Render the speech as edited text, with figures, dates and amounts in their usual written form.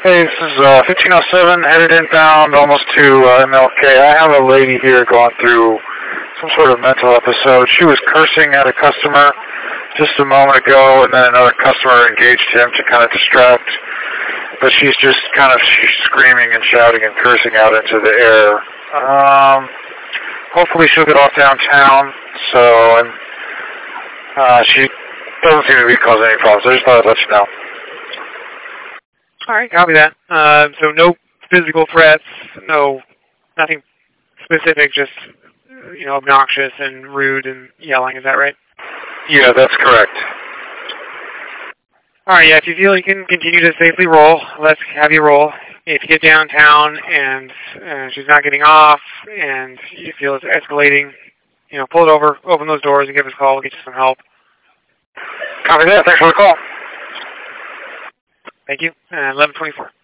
Hey, this is 1507, headed inbound almost to MLK. I have a lady here going through some sort of mental episode. She was cursing at a customer just a moment ago, and then another customer engaged him to kind of distract. But she's just she's screaming and shouting and cursing out into the air. Hopefully she'll get off downtown, she doesn't seem to be causing any problems. I just thought I'd let you know. All right, copy that. So no physical threats, nothing specific, just, obnoxious and rude and yelling. Is that right? Yeah, that's correct. All right, yeah, if you feel you can continue to safely roll, let's have you roll. If you get downtown and she's not getting off and you feel it's escalating, pull it over, open those doors, and give us a call. We'll get you some help. Copy that. Thanks for the call. Thank you. 1124.